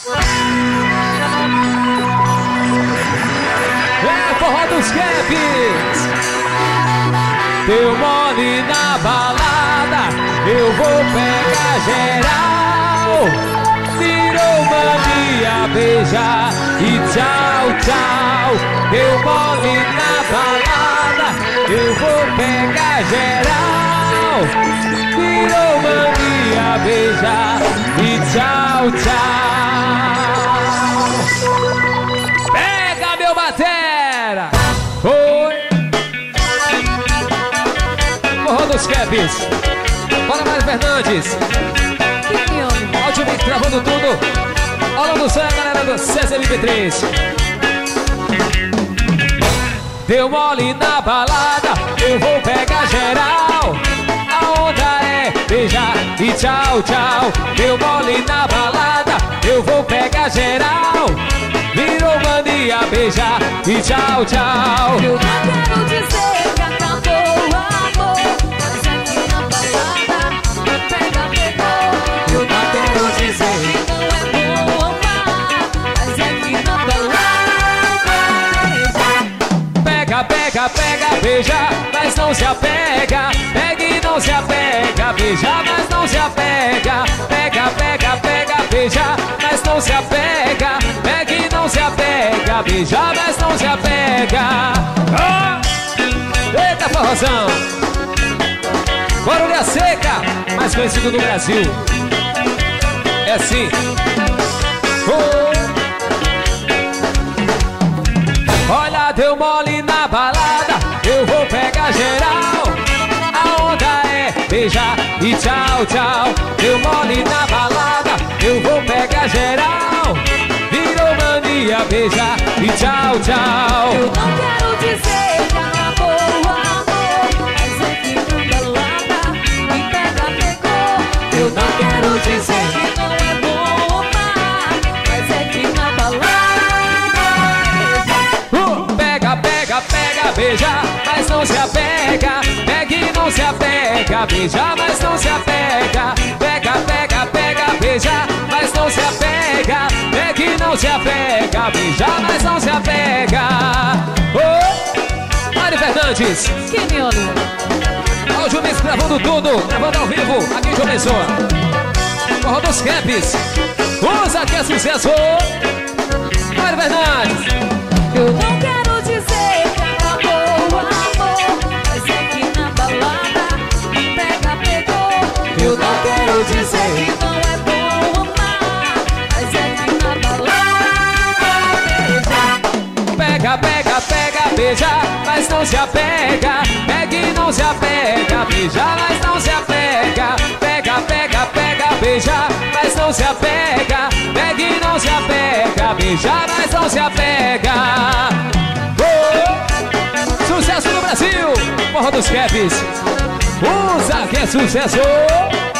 É forró dos Caps. Deu mole na balada, eu vou pegar geral. Virou mania, beija e tchau, tchau. Deu mole na balada, eu vou pegar geral. Virou mania, beija e tchau, tchau. Pega meu batera. Oi. Forró dos Caps. Bora mais, Fernandes. Áudio Mix gravando tudo. Olá do céu, galera do CSMP3. Deu mole na balada, eu vou pegar geral. A onda é beijar e tchau, tchau. Deu mole na balada, eu vou pegar geral. Virou mania, beijar e tchau, tchau. Eu não quero dizer que acabou o amor, mas aqui na balada pega, pegou. Eu não quero dizer que não é bom amar, mas aqui na balada pega, pega, pega, beija, mas não se apega. Pega e não se apega, beija, mas não se apega. Pega, pega, pega, beija, mas não se apega. Pega e não se apega, beija, mas não se apega. Oh! Eita, forrozão! Barulha Seca, mais conhecido no Brasil. É assim. Oh! Olha, deu mole na balada, eu vou pegar geral. A onda é beijar e tchau, tchau. Deu mole na balada, eu vou pegar geral. Virou mania, beijar e tchau, tchau. eu não quero dizer que acabou o amor, mas aqui na balada me pega, pegou. Eu não quero dizer que não é bom amar, mas aqui na balada Pega, pega, pega, beija, mas não se apega. Pega e não se apega, beija, mas não se apega. Pega, pega, pega, beija, mas não se apega. Pega e não se apega, beija, mas não se apega. Oh! Mari Fernandes. que me olhou. Áudio Mix gravando tudo, gravando ao vivo, aqui em João Pessoa. Forró dos Caps. Usa que é sucesso. Mari Fernandes. Eu não quero dizer que acabou o amor, mas aqui na balada me pega, pegou. Eu não quero dizer que não é bom amar, mas aqui na balada Pega, pega, pega, beija, mas não se apega. Pega e não se apega, beija, mas não se apega. Pega, pega, pega, beija, mas não se apega. Pega e não se apega, beija, mas não se apega. Oh! Sucesso no Brasil, Forró dos Caps. Usa que é sucesso.